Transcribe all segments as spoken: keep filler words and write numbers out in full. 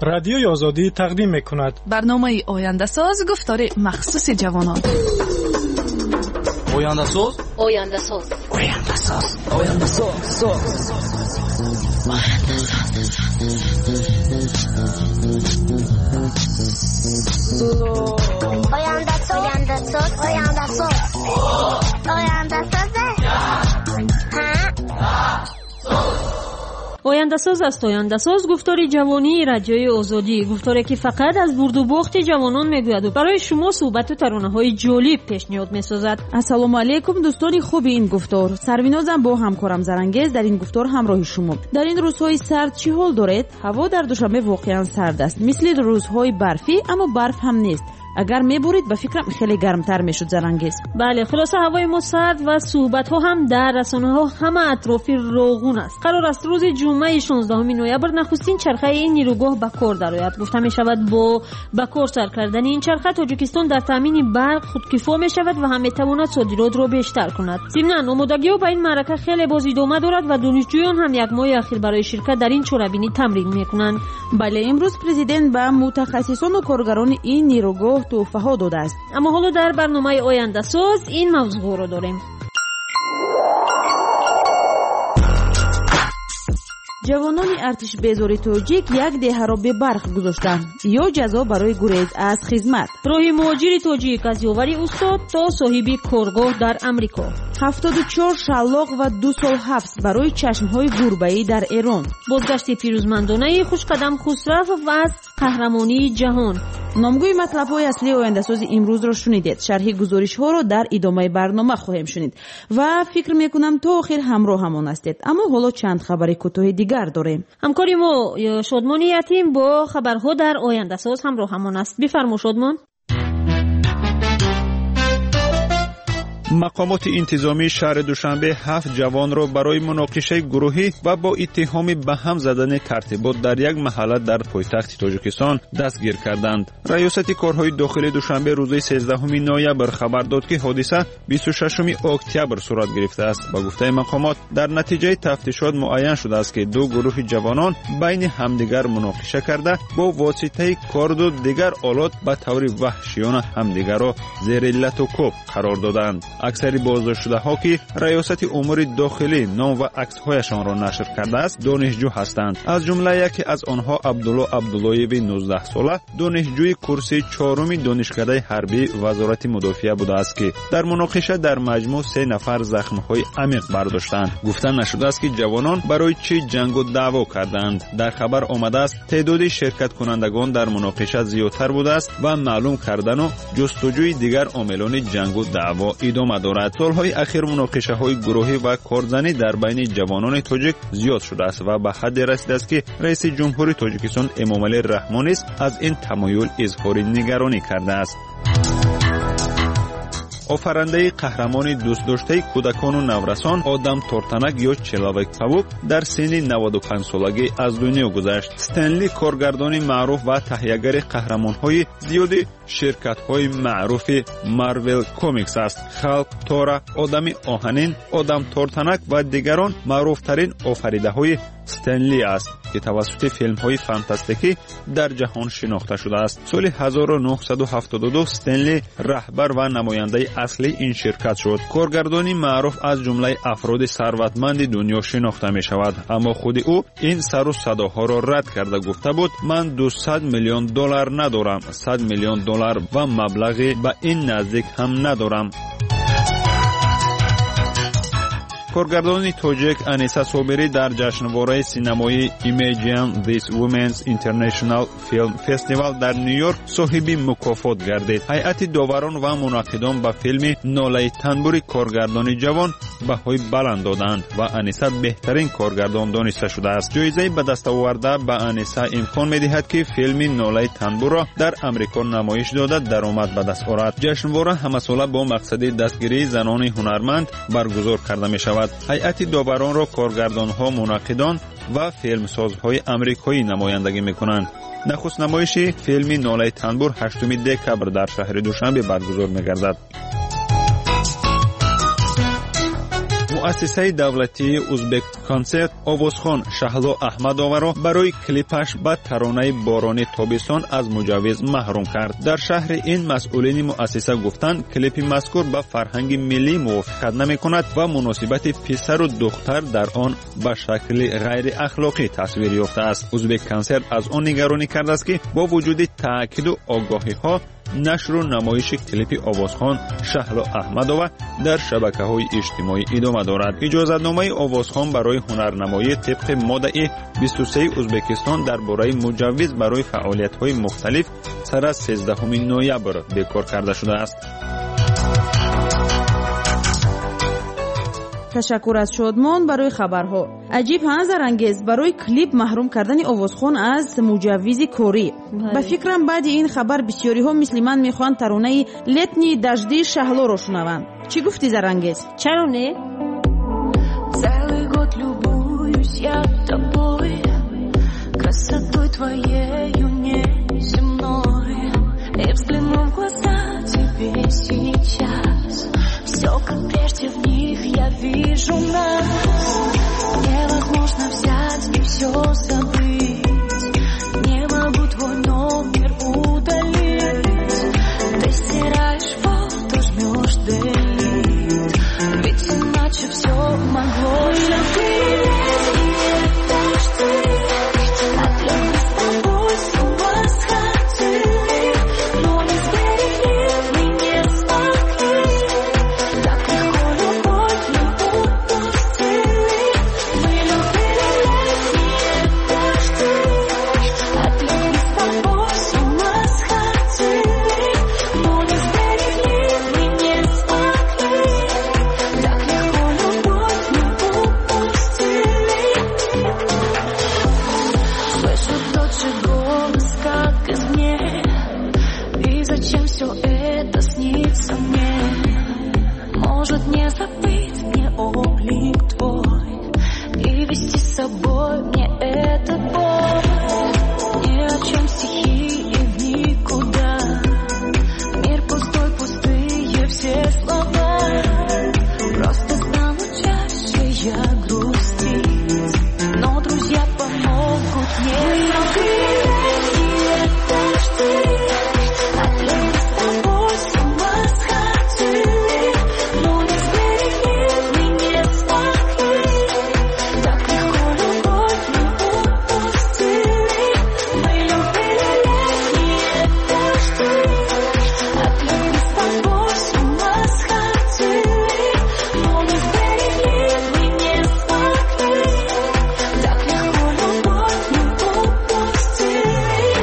رادیوی آزادی تقدیم می‌کند. برنامه آینده ساز گفتار مخصوص جوانان. آینده ساز آینده ساز آینده ساز آینده ساز آینده ساز آینده ساز آینده ساز آینده ساز آینده ساز است. آینده ساز گفتاری جوانی رادیوی آزادی، گفتاری که فقط از برد و باخت جوانان میگوید و برای شما صحبت و ترانه‌های جالب پیشنهاد میسازد. السلام علیکم دوستان خوب این گفتار. سروینازم با همکارم زرنگیز در این گفتار همراه شما. در این روزهای سرد چی حال دارید؟ هوا در دوشنبه واقعا سرد است، مثل روزهای برفی، اما برف هم نیست. اگر میبورید به فکرم خیلی گرمتر میشد زرنگیز. بله، خلاصه هوای ما سرد و صحبت ها هم در رسانه ها همه اطرافی روغون است. قرار است روز جمعه شانزدهم نوامبر نخستین چرخه این نیروگاه به کار درآید. گفته می شود با به کار سر کردن این چرخه تاجیکستان در تامین برق خودکفا می شود و هم می تواند صادرات را بیشتر کند. ضمن آمادگی ها به این معرکه خیلی باز ادامه دارد و دانشجویان هم یک ماه اخیر برای شرکت در این چاره‌بینی تمرین میکنند. بله، امروز پرزیدنت به متخصصان و کارگران این نیروگاه توفیق ها داده است. اما حالا در برنامه آینده ساز این موضوع رو داریم. جوانان ارتش بیزاری تاجیک یک دهه را به برق گذاشتند یا جزا برای گریز از خدمت. راهی مهاجر تاجیک از یاوری استاد تا صاحب کارگاه در امریکا. هفتاد و چهار شلاق و دو سال حبس برای چشمهای گربه‌ای در ایران. بازگشت پیروزمندانه خوشقدم خسرو و از قهرمانی جهان. نامگوی مطلب‌های اصلی آینده ساز امروز را شنیدید. شرح گزارش‌ها را در ادامه برنامه خواهیم شنید و فکر می‌کنم تا آخر همراه همان هستید. اما حالا چند خبر کوتاه دیگر داریم. همکاری ما شادمان یتیم با خبرها در آینده ساز همراه همان است. بفرمایید شادمان. مقامات انتظامی شهر دوشنبه هفت جوان را برای مناقشه گروهی و با اتهام به هم زدن ترتیبات در یک محله در پایتخت تاجیکستان دستگیر کردند. ریاست کارهای داخلی دوشنبه روز سیزدهم نوامبر خبر داد که حادثه بیست و ششم اکتبر صورت گرفته است. با گفته مقامات در نتیجه تفتیشات معین شده است که دو گروه جوانان بین همدیگر مناقشه کرده با واسطه کارد و دیگر آلات به طور وحشیانه همدیگر را زیر لط و کوب قرار دادند. اکثر بازداشته ها که ریاست امور داخلی نام و عکس هایشان را نشر کرده است دانشجو هستند. از جمله یکی از آنها عبدالله عبداللهیوی نوزده ساله دانشجوی کورس چهارم دانشکده حربی وزارت مدافعه بوده است که در مناقشه در مجموع سه نفر زخم های عمیق برداشتند. گفته نشده است که جوانان برای چه جنگ و دعوا کردند. در خبر آمده است تعداد شرکت کنندگان در مناقشه زیادتر بوده است و معلوم کردن و جستجوی دیگر عاملان جنگ و دعوا ادامه دارد. سالهای اخیر مناقشه های گروهی و کارزنی در بین جوانان تاجیک زیاد شده است و به حد رسیده است که رئیس جمهوری تاجیکستان امامعلی رحمانی از این تمایل اظهار نگرانی کرده است. آفرنده قهرمان دوست داشته کودکان و نورسان آدم تورتنک یا چلاوک پاوک در سن نود و پنج سالگی از دنیا گذشت. استنلی کارگردان معروف و تهیه‌گر قهرمان‌های زیادی شرکت‌های معروف مارول کمیکس است. خلق تورا، آدم آهنین، آدم تورتنک و دیگران معروف‌ترین آفریده‌های استنلی است که توسط فیلم‌های فانتاستیکی در جهان شناخته شده است. سال هزار و نهصد و هفتاد و دو استنلی رهبر و نماینده اصلی این شرکت شد. کارگردانی معروف از جمله افراد ثروتمند دنیا شناخته می شود، اما خود او این سر و صداها را رد کرده گفته بود من دویست میلیون دلار ندارم، صد میلیون دلار و مبلغی به این نزدیک هم ندارم. کارگردان تاجیک انیسا صابری در جشنواره سینمایی ایمیجین This Women's International Film Festival در نیویورک صاحب مکافات گردید. هیئت داوران و منعقدان به فیلم ناله تنبور کارگردان جوان بهای بلند دادند و انیسا بهترین کارگردان دانسته شده است. جایزه به دست آورده به انیسا امکان می‌دهد که فیلم ناله تنبور را در امریکا نمایش داده درآمد به دست آورد. جشنواره همساله با مقصد دستگیری زنان هنرمند برگزار کرده می‌شود. هیئت داوران را کارگردان‌ها، منعقدان و فیلمسازهای آمریکایی نمایندگی می‌کنند. نخست نمایش فیلم ناله تنبور هشتم دکبر در شهر دوشنبه برگزار می‌گردد. муассисаи давлатии узбек концерт овозхон шаҳло аҳмадованро барои клипаш ба таронаи борони тобистон аз муҷаввиз маҳрум кард. дар шаҳри ин масъулини муассиса гуфтанд, клипи мазкур ба фарҳанги миллӣ мувофиқат намекунад ва муносибати писару духтар дар он ба шакли ғайриахлоқӣ тасвир ёфтааст. узбек концерт аз он нигаронӣ кардааст ки бо вуҷуди таъкиду огоҳиҳо нашру намоиши клипи овозхон шаҳло аҳмадова дар шабакаҳои иҷтимоӣ идома дорад. иҷозатномаи овозхон барои ҳунарнамоӣ тибқи моддаи бисту сеи ӯзбекистон дар бораи муҷаввиз барои фаъолиятҳои мухталиф сар аз сездаҳуми ноябр бекор карда шудааст. ташаккур аз шодмон барои хабарҳо. аҷиб ҳа зарангез, барои клип маҳрум кардани овозхон аз муҷаввизи корӣ. ба фикрам баъди ин хабар бисёриҳо мисли ман мехоҳанд таронаи летни дажди шаҳлоро шунаванд. чӣ гуфтӣ зарангез? чаро не? Целый год любуюсь я тобой, красотой твоею неземной, и взглянув в глаза тебе сейчас, все как прежде в них я вижу нас. Невозможно взять и все забыть, не могу твой номер удалить. Ты стираешь фото, жмешь delete, ведь иначе все могло любить. Это ж ты, от любви с тобой с ума сходили, но не сберегли, мы не смогли. Так легко любовь мы упустили. Мы любили летние дожди, от любви с тобой с ума сходили, но не сберегли, мы не смогли. Так легко любовь мы упустили. Слышу тот же голос, как извне, и зачем все это снится мне? Может не забыть мне облик твой и вести с собой мне этот бой? Ни о чем стихи и в никуда, мир пустой, пустые все слова. Просто стану чаще я грустить, но друзья помогут мне. Это ж ты, от любви с тобой с ума сходили, но не сберегли, мы не смогли. Так легко любовь мы упустили. Мы любили летние дожди, от любви с тобой с ума сходили, но не сберегли, мы не смогли. Так легко любовь мы упустили.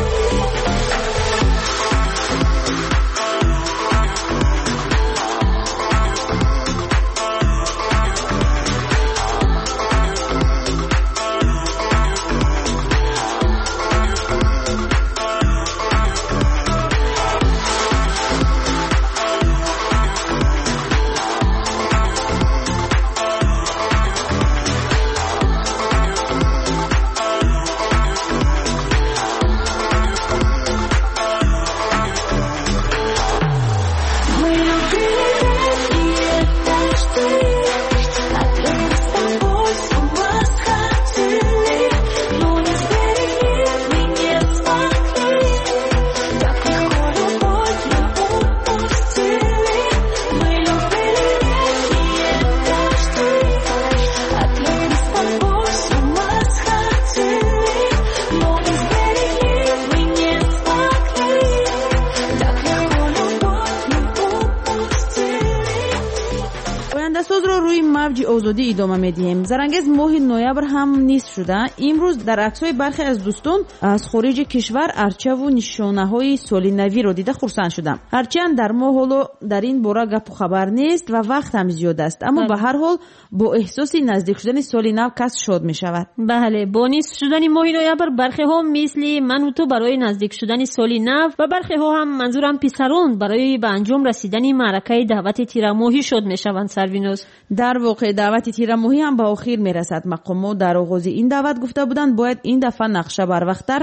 Мы любили летние дожди, от любви с тобой с ума сходили, но не сберегли, мы не смогли. Так легко любовь мы упустили. Мы любили летние дожди, от любви с тобой с ума сходили, но не сберегли, мы не смогли. Так легко любовь мы упустили. пояндасозро рӯи мавҷи озодӣ идома медиҳем. зарангез, моҳи ноябр ҳам нисф шуда. имрӯз дар аксҳои бархе аз дӯстон аз хориҷи кишвар арчаву нишонаҳои соли навиро дида хурсанд шудам. ҳарчанд дар мо ҳоло дар ин бора гапу хабар нест ва вақт ҳам зиёд аст, аммо ба ҳар ҳол бо эҳсоси наздик шудани соли нав кас шод мешавад. бале, бо нисф шудани моҳи ноябр бархеҳо мисли ману ту барои наздик шудани соли нав ва бархеҳо ҳам манзурам писарон барои ба анҷом расидани маъракаи даъвати тирамоҳӣ шод мешаванд. Сарвиноз, дар воқеъ даъвати тирамоҳӣ ҳам ба охир мерасад. мақомот дар оғози ин даъват гуфта буданд бояд ин дафъа нақша барвақттар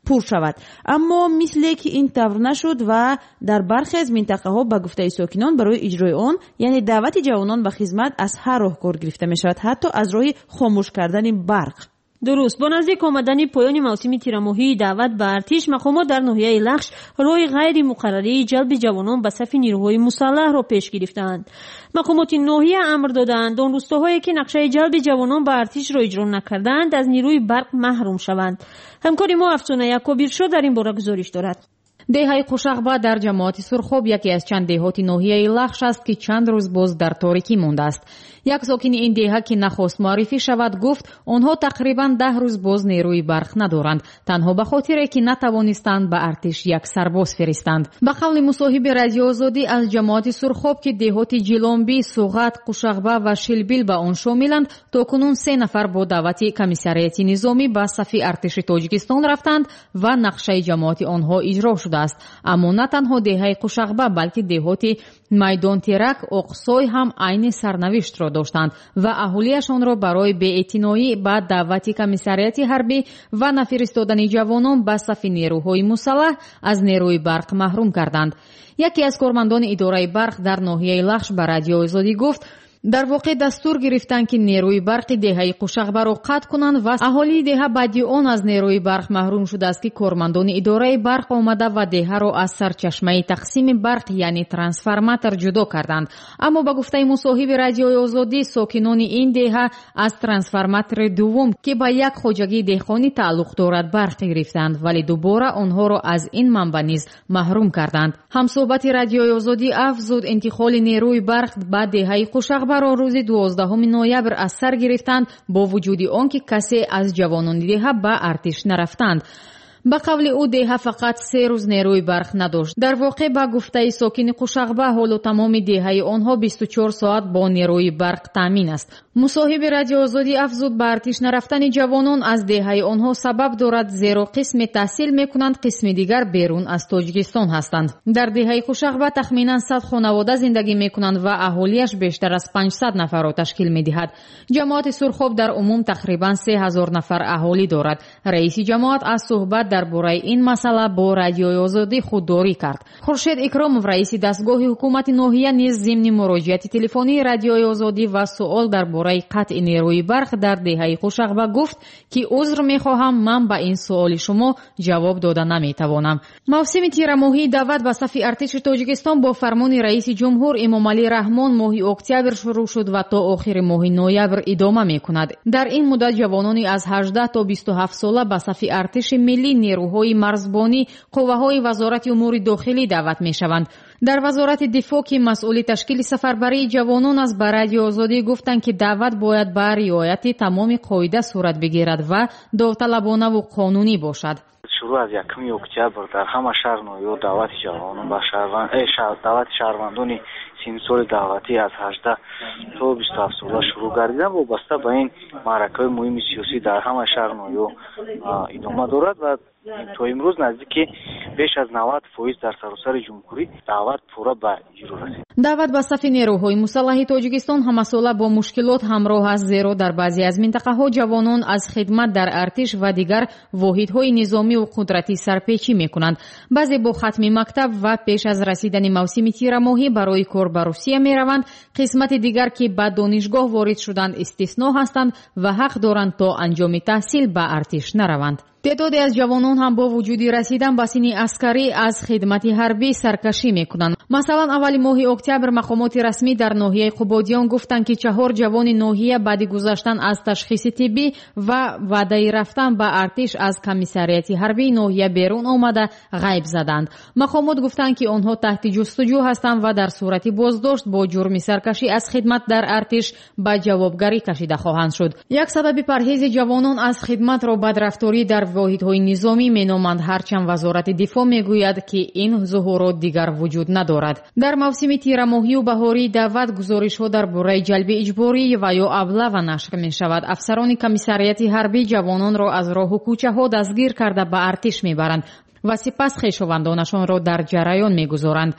پور شود. اما مثل که این طور نشد و در برخی از منطقه ها به گفته ساکنان برای اجرای آن یعنی دعوت جوانان به خدمت از هر راه کار گرفته می شود، حتی از راه خاموش کردن برق. درست. با نزدیک آمدن پایان موسم تیرماهی دعوت به ارتش، مقامات در ناحیه لخش راه غیر مقرری جلب جوانان به صف نیروهای مسلح را پیش گرفتند. مقامات ناحیه امر دادند آن روستاهایی که نقشه جلب جوانان به ارتش را اجرا نکردند از نیروی برق محروم شوند. همکار ما افسانه یکابیرشو در این باره گزارش دارد. دهه قوشغبه در جماعت سرخوب یکی از چند دهات ناحیه لخش است که چند روز باز در تاریکی مانده است. یک ساکن این دهه که نخواست معرفی شود گفت آنها تقریبا ده روز باز نیروی برق ندارند، تنها به خاطر که نتوانستند به ارتش یک سرباز فرستند. به قول مصاحب رادیو آزادی از جماعت سرخوب که دهات جیلانبی، سوغات، قوشغبه و شلبیل به آن شاملند، تاکنون سه نفر با دعوت کمیساریات نظامی به صف ارتش تاجیکستان رفتند و نقشه جماعت آنها اجرا شده است. اما نه تنها دهه قوشغبه بلکه دهات میدان ترک، اقصای هم عین سرنوشت را داشتند و اهالیشان را برای بی‌اعتنایی به دعوت کمیساریات حربی و نفرستادن جوانان به صف نیروهای مسلح از نیروی برق محروم کردند. یکی از کارمندان اداره برق در ناحیه لخش به رادیو آزادی گفت در واقع دستور گرفتن که نیروی برق دهه قوشغبه را قطع کنند و اهالی دهه بعد آن از نیروی برق محروم شده است که کارمندان اداره برق آمده و دهه را از سرچشمه تقسیم برق یعنی ترانسفورماتور جدا کردند. اما با گفته مصاحب رادیو آزادی ساکنان این دهه از ترانسفورماتور دوم که با یک خواجگی دهقانی تعلق دارد برق گرفتند، ولی دوباره آنها را از این منبع نیز محروم کردند. همصحبت رادیو آزادی افزود انتقال نیروی برق به دهه قوشغبه را روز دوازدهم نوامبر از سر گرفتند با وجود آنکه کسی از جوانان دهه به ارتش نرفتند. به قول او دهه فقط سه روز نیروی برق نداشت. در واقع با گفته ساکن قوشغبه حال تمام دهه آنها بیست و چهار ساعت با نیروی برق تامین است. مصاحب رادیو آزادی افزود به ارتش نرفتن جوانان از دهه آنها سبب دارد زیرا قسم تحصیل میکنند، قسم دیگر بیرون از تاجیکستان هستند. در دهه قوشغبه تخمینا صد خانواده زندگی میکنند و اهالیش بیشتر از پانصد نفر را تشکیل میدهد. جماعت سرخوب در عموم تقریبا سه هزار نفر اهالی دارد. رئیس جماعت از صحبت درباره این مسئله با رادیو آزادی خودداری کرد. خورشید اکرامов رئیس دستگاه حکومت ناحیه نیز ضمن مراجعت تلفنی رادیو آزادی و سوال درباره قطع نیروی برق در دهه قوشغبه گفت که عذر میخواهم، من به این سوال شما جواب دادن نمیتوانم. موسم تیرماهی دعوت به صف ارتش تاجیکستان با فرمان رئیس جمهور امامعلی رحمان ماه اکتبر شروع شد و تا آخر ماه نوامبر ادامه میکند. در این مدت جوانانی از هجده تا بیست و هفت ساله به صف ارتش ملی، نیروهای مرزبانی، قوه‌های وزارت امور داخلی دعوت میشوند. در وزارت دفاع که مسئول تشکیل سفربری جوانان از رادیو آزادی گفتند که دعوت باید به رعایت تمام قاعده صورت بگیرد و داوطلبانه و قانونی باشد. شروع از یکم اکتبر در همه شهر نویو دعوت جوانان به شهروند دعوت شهروندان سن سال دعوتی از هجده تا بیست و هفت ساله شروع گردیدن و وابسته به این معرکه مهم سیاسی در همه شهر نویو ادامه دارد و تا امروز نزدیک بیش از نود درصد در سراسر جمهوری دعوت پورا به اجرا رسید. دعوت به صف نیروهای مسلح تاجیکستان همساله با مشکلات همراه است، زیرا در بعضی از منطقه ها جوانان از خدمت در ارتش و دیگر واحدهای نظامی و قدرتی سرپیچی میکنند. بعضی با ختم مکتب و پیش از رسیدن موسم تیرماهی برای کار به روسیه میروند. قسمت دیگر که به دانشگاه وارد شدند استثنا هستند و حق دارند تا انجام تحصیل به ارتش نروند. تعدادی از جوانان هم با وجود رسیدن به سن عسکری از خدمت حربی سرکشی میکنند. مثلا اول ماه اکتبر مقامات رسمی در ناحیه قبادیان گفتند که چهار جوان ناحیه بعد گذشتن از تشخیص طبی و وعده رفتن به ارتش از کمیساریات حربی ناحیه بیرون آمده غیب زدند. مقامات گفتند که آنها تحت جستجو هستند و در صورت بازداشت با جرم سرکشی از خدمت در ارتش به جوابگری کشیده خواهند شد. یک سبب پرهیز جوانان از خدمت را بدرفتاری در واحدهای نظامی مینامند، هرچند وزارت دفاع میگوید که این ظهورات دیگر وجود ندارد. در موسم تیرماهی و بهاری دعوت گزارش‌ها درباره جلب اجباری و یا ابله نشر می‌شود. افسران کمیساریات حربی جوانان را از راه و کوچه‌ها دستگیر کرده به ارتش میبرند و سپس خویشاوندانشان را در جریان میگذارند.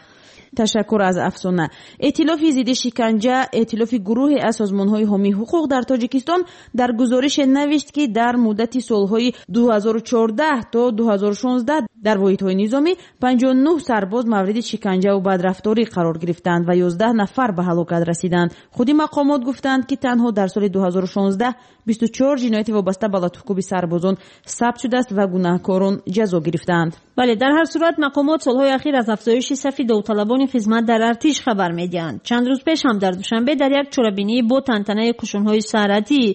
تشکر از افسانه. ائتلاف ضد شکنجه، ائتلاف گروه از سازمان‌های حامی حقوق در تاجیکستان در گزارش نوشت که در مدت سال‌های دو هزار و چهارده تا دو هزار و شانزده در واحدهای نظامی پنجاه و نه سرباز مورد شکنجه و بدرفتاری قرار گرفتند و یازده نفر به هلاکت رسیدند. خودی مقامات گفتند که تنها در سال دو هزار و شانزده بیست و چهار جنایت وابسته به لطف‌کوبی سربازان ثبت شده است و گناهکاران جزا گرفتند. بله، در هر صورت مقامات سالهای اخیر از افزایش صف داوطلبان خدمت در ارتش خبر می‌دهند. چند روز پیش هم در دوشنبه در یک چوره‌بینی با تنتنه کشون‌های سرعتی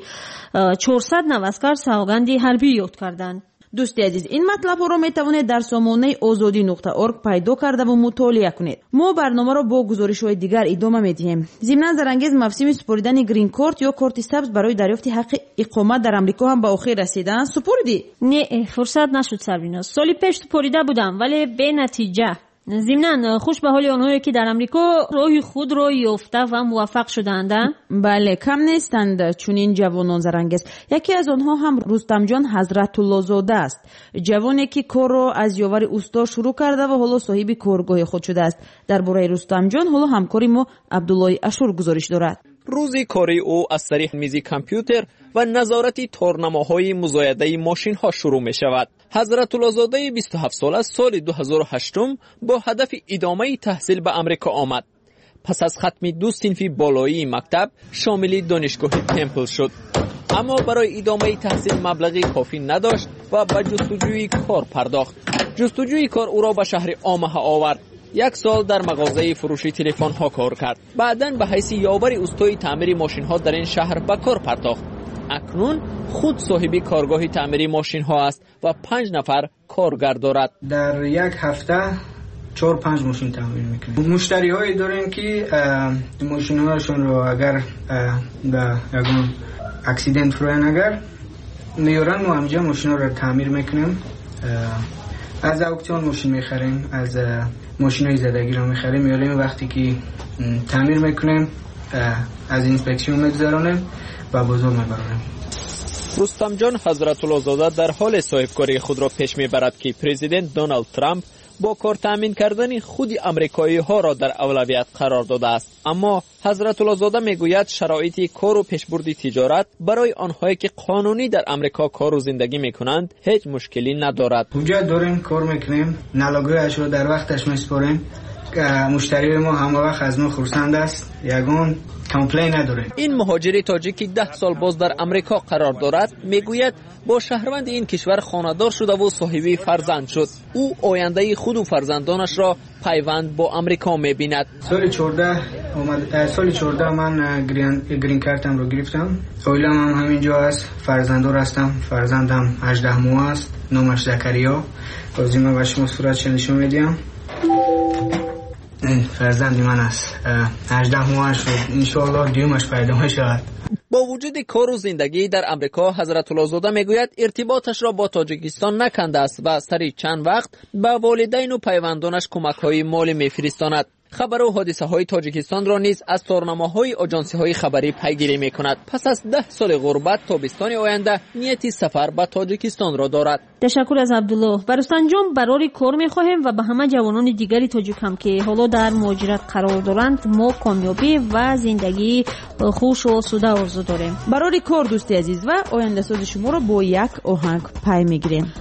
چهارصد نوسکر سوگند حربی یاد کردند. دوستی عزیز، این مطلب ها را می توانید در سامانه آزادی نقطه اورگ پیدا کرده و مطالعه کنید. ما برنامه را با گزارش های دیگر ادامه می دهیم. ضمناً زرانگیز موسم سپردن گرین کارت یا کارت سبز برای دریافت حق اقامت در امریکا هم به آخر رسیدن. سپردی؟ نه، فرصت نشد سرویناز. سالی پیش سپریده بودم ولی به نتیجه. ضمناً خوش به حال آنهایی که در امریکا راه خود را یافته و موفق شدند. بله، کم نیستند چنین جوانان زرانگیز. یکی از آنها هم رستم جان حضرت الله زاده است، جوانی که کار را از یاور اوستا شروع کرده و حالا صاحب کارگاه خود شده است. درباره رستم جان حالا همکاری ما عبدالله اشور گزارش دارد. روزی کاری او از طریق میز کامپیوتر و نظارت تورنمه‌های مزایده ماشین‌ها شروع می‌شود. حضرت الله زاده بیست و هفت ساله سال دو هزار و هشت با هدف ادامه تحصیل به امریکا آمد. پس از ختم دو صنف بالایی مکتب شامل دانشگاه تمپل شد. اما برای ادامه تحصیل مبلغی کافی نداشت و به جستجوی کار پرداخت. جستجوی کار او را به شهر آمها آورد. یک سال در مغازه فروش تلفن ها کار کرد. بعداً به حیث یاور استای تعمیر ماشین ها در این شهر به کار پرداخت. اکنون خود صاحب کارگاه تعمیر ماشین ها است و پنج نفر کارگر دارد. در یک هفته چهار پنج ماشین تعمیر میکنیم. مشتری هایی داریم که ماشین هاشون رو اگر در یکون اکسیدنت روین اگر میارن ما همجا ماشین ها رو تعمیر میکنیم. از اکسیون ماشین میخریم، از ماشین های زدگی رو میخریم، میاریم وقتی که تعمیر میکنیم از اینسپکسیون میگذارونیم و بازار میبرونیم. رستم جان حضرت الله زاده در حال صاحبکاری خود را پیش میبرد که پرزیدنت دونالد ترامپ با کار تامین کردن خود امریکایی ها را در اولویت قرار داده است. اما حضرت الله زاده میگوید شرایط کار و پیشبرد تجارت برای آنهایی که قانونی در امریکا کار و زندگی میکنند هیچ مشکلی ندارد. اونجا داریم کار میکنیم، نلاگویش رو در وقتش میسپاریم. مشتری ما همه وقت از ما خرسند است، یگون کامپلین نداره. این مهاجر تاجیکی ده سال باز در امریکا قرار دارد. میگوید با شهروند این کشور خانه‌دار شده و صاحب فرزند شد. او آینده خود و فرزندانش را پیوند با امریکا می‌بیند. سال چهارده اومد سال چهارده من گرین گرین کارتم رو گرفتم. اویلم هم همینجا است، فرزنددار هستم. فرزندم هجده ماه است، نامش زکریا. لازمه به شما صورتش نشون میدم. فرزند من است، هجده ماه شد، انشاءالله دیومش پیدا میشود. با وجود کار و زندگی در امریکا حضرت الله زاده میگوید ارتباطش را با تاجیکستان نکنده است و سری چند وقت به والدین و پیوندانش کمک‌های مالی میفرستاند. خبر و حادثه های تاجیکستان را نیز از تورنمه‌های آژانسی های خبری پیگیری می‌کند. پس از ده سال غربت تابستان آینده نیتی سفر به تاجیکستان را دارد. تشکر از عبدالله. برستان جان برای کار می‌خواهیم و به همه جوانان دیگری تاجیک هم که حالا در مهاجرت قرار دارند ما کامیابی و زندگی خوش و آسوده آرزو داریم. برای کار دوستی عزیز و آینده ساز شما را با یک آهنگ پی می‌گیریم.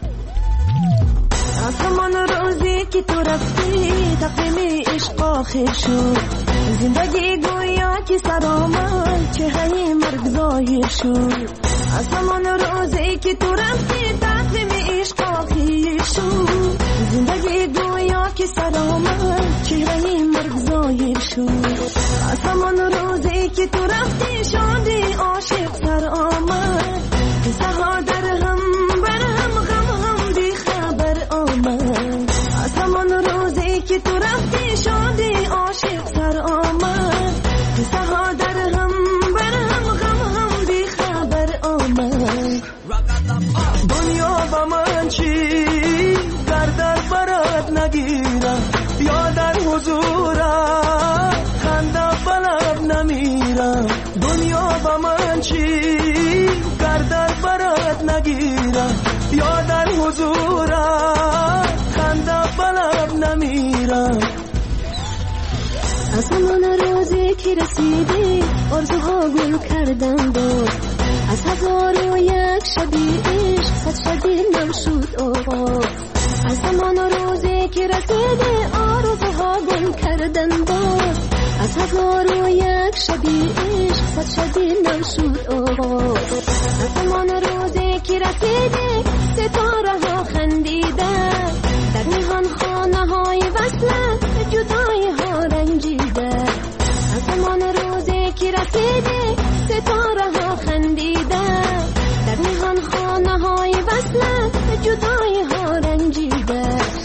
آسمان روزی که تو رفتی تقویم عشق آخر شد، زندگی گویا که سر آمد چهره مرگ ظاهر شد. آسمان روزی که تو رفتی تقویم عشق آخر شد، زندگی گویا که سر آمد چهره مرگ ظاهر شد. آسمان روزی که تو رفتی شادی عاشق سر آمد، سها در هم بر هم غم هم بی خبر آمد. آسمان روزی که تو رفتی شادی عاشق سر آمد، سها در هم بر هم غم هم بی خبر آمد. دنیا با من چی در در برات نگیرم، یا در حضورت خنده بلب نمیرم. دنیا با من چی در در برات نگیرم، یا در حضورت خنده بلب نمیرم. از همان روزی که رسیدی آرزوها گل کردن باز از هزار و یک شبی عشق صد شبی نو شد آغاز از همان روزی که رسیدی آرزوها گل کردن باز از هزار و یک شبی عشق صد شبی نو شد آغاز از همان روزی که رسیدی ستاره ها خندیدن در میهن خانه های وصلت جدایی ها رنجیده از همان روزی که رسیدی ستاره ها خندیدن در میهن خانه های وصلت جدایی ها رنجیده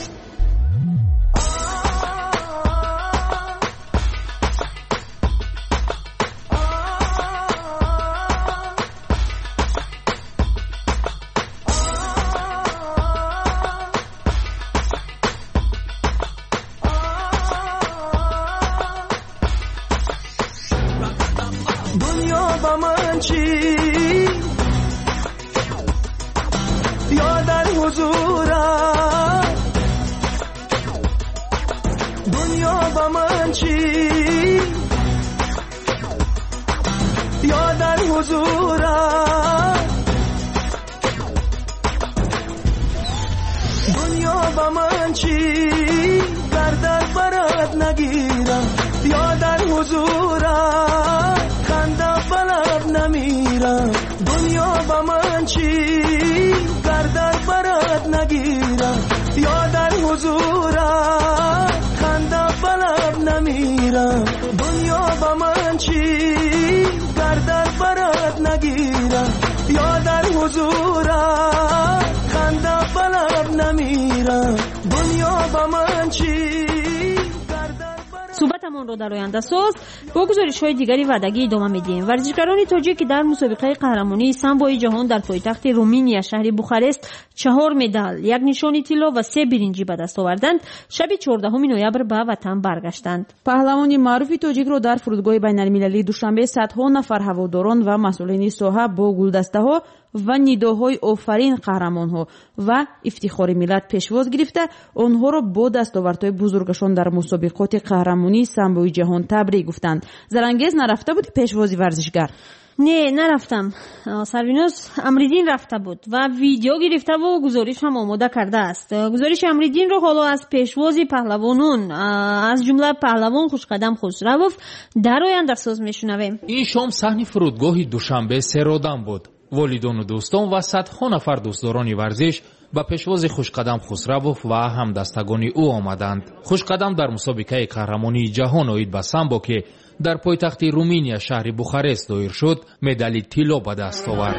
صحبتمان رو در آینده ساز با گزارش‌های دیگری وعدگی ادامه میدیم. ورزشکاران تاجیک که در مسابقه قهرمانی سامبوی جهان در پایتخت رومانیا شهر بوخارست چهار مدال، یک نشان طلا و سه برنجی به دست آوردند، شب چهاردهم نوامبر به وطن برگشتند. پهلوانی معروف تاجیک رو در فرودگاه بین‌المللی دوشنبه صدها نفر هواداران و مسئولین ساحه با گلدسته‌ها و نداهای آفرین قهرمان‌ها و افتخار ملت پیشواز گرفته آنها را با دستاوردهای بزرگشان در مسابقات قهرمانی سامبوی جهان تبریک گفتند. زرنگیز نرفته بودی پیشوازی ورزشگر؟ نه نرفتم. سروینوس امریدین رفته بود و ویدیو گرفته و گزارش هم آماده کرده است. گزارش امریدین رو حالا از پیشوازی پهلوانان از جمله پهلوان خوشقدم خسروف در آینده ساز میشنویم. این شام صحن فرودگاه دوشنبه سرودان بود. والدان و دوستان و صدها نفر دوستداران ورزش به پیشواز خوشقدم خسروف و همدستگان او آمدند. خوشقدم در مسابقه قهرمانی جهان آید به سامبو که در پایتخت رومانیا شهر بوخارست دایر شد مدال طلا به دست آورد.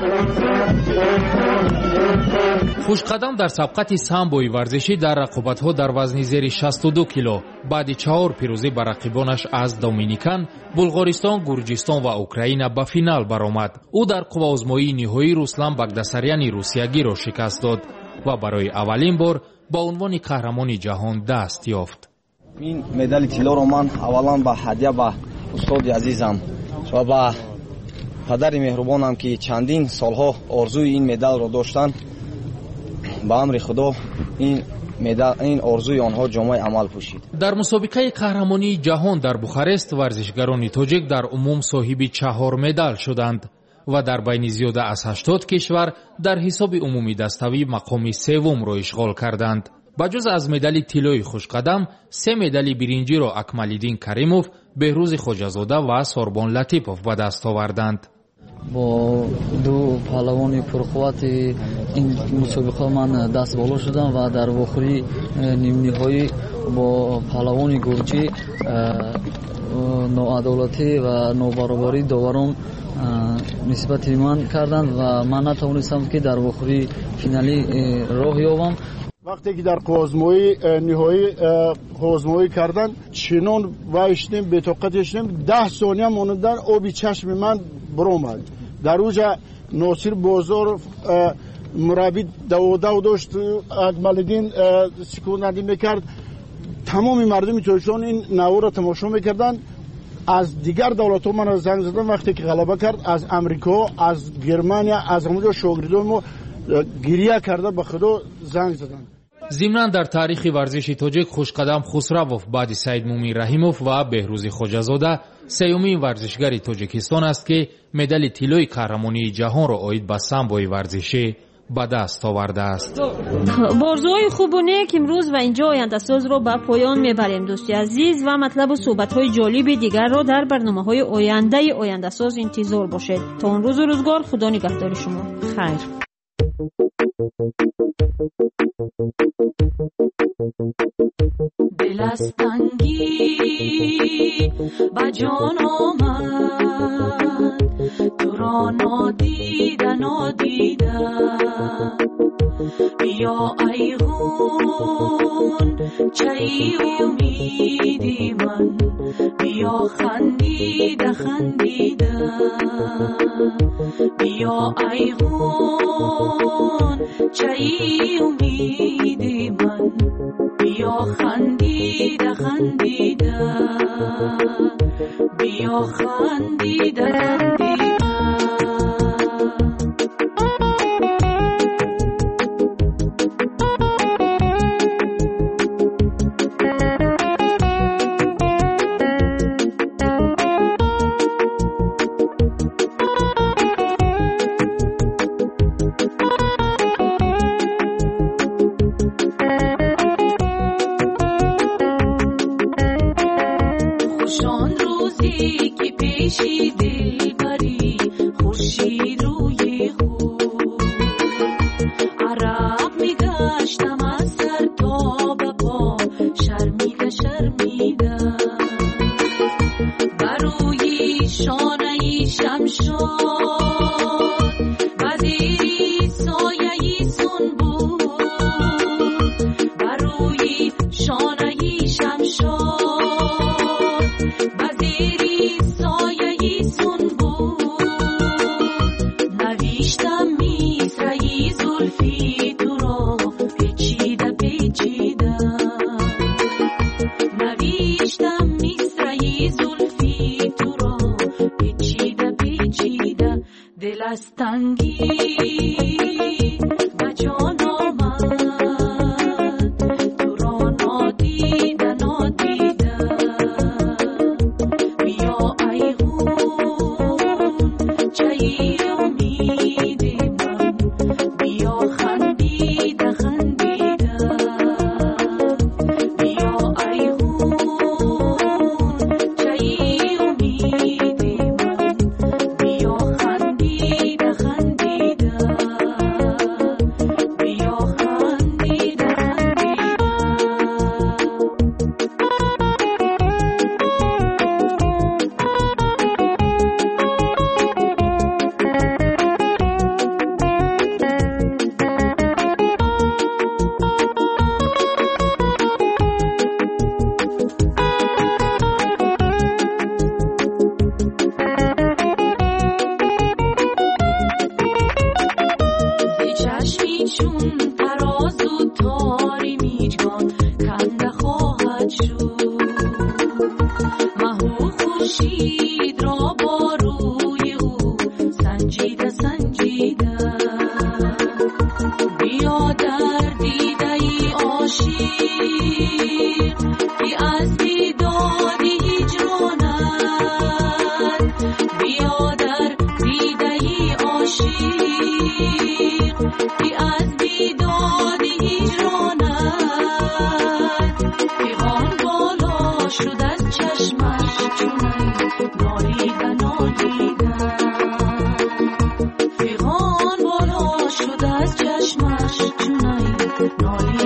خوشقدم در سبقت سامبوی ورزشی در رقابت‌ها در وزن زیر شصت و دو کیلو بعد چهار پیروزی بر رقیبانش از دومینیکن، بلغارستان، گرجستان و اوکراین به فینال برآمد. او در قوازمایی نهایی روسلان باگداساریان روسیایی را شکست داد و برای اولین بار با عنوان قهرمان جهان دست یافت. این مدال طلا را من اولا به هدیه به استاد عزیزم و به پدر مهربانم که چندین سالها آرزوی این مدال را داشتند، به امر خدا این مدال این آرزوی آنها جامه عمل پوشید. در مسابقه قهرمانی جهان در بوخارست ورزشکاران تاجیک در عموم صاحب چهار مدال شدند و در بین زیاده از هشتاد کشور در حساب عمومی دستاوی مقام سوم را اشغال کردند. بجز از مدال طلای خوشقدم، سه مدال برنجی را اکمالالدین کریموف، بهروز خواجه‌زاده و سوربان لطیفوف به دست آوردند. با دو پهلوان پرقوت این مسابقه من دست بالا شدم و در آخری نیم نهایی با پهلوان گرجی ناعدالتی و نابرابری داوران نسبت من کردند و من نتوانستم که در آخری فینالی راه یابم. وقتی که در قوازمایی نهایی قوازمایی کردن چنان وایشتیم به طاقت شدیم ده ثانیه ماندن آبی چشم من برآمد. در اوجا ناصر بازار مربی داوود داشت اکمالالدین سکوندی میکرد، تمام مردم تاجیکستان این نوا را تماشا میکردن. از دیگر دولت‌ها من زنگ زدم وقتی که غلبه کرد، از امریکا، از گرمانیا، از همونجا شاگردان ما گریه کرده به خدا زنگ زدن. ضمناً در تاریخ ورزش تاجیک خوشقدم خسروف بعد سعید مومین رحیموف و بهروز خواجه‌زاده سیومین ورزشگری تاجیکستان است که مدال طلای قهرمانی جهان را عاید به سامبوی ورزشی به دست آورده است. بازوهای خوب و نیک امروز و اینجا آینده ساز را به پایان میبریم دوستی عزیز و مطلب و صحبت‌های جالب دیگر را در برنامه‌های آینده آینده ساز انتظار باشید. تا اون روز و روزگار خدا نگهدار شما. خیر. دل از تنگی با جان آمد تو را نادیده نادیده بیا ای خون چای امیدی من بیا خندیده خندیده بیا ای خون چای امیدی من بیا خندیده خندیده بیا خندیده خندیده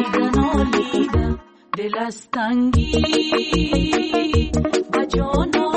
دل از تنگی با جان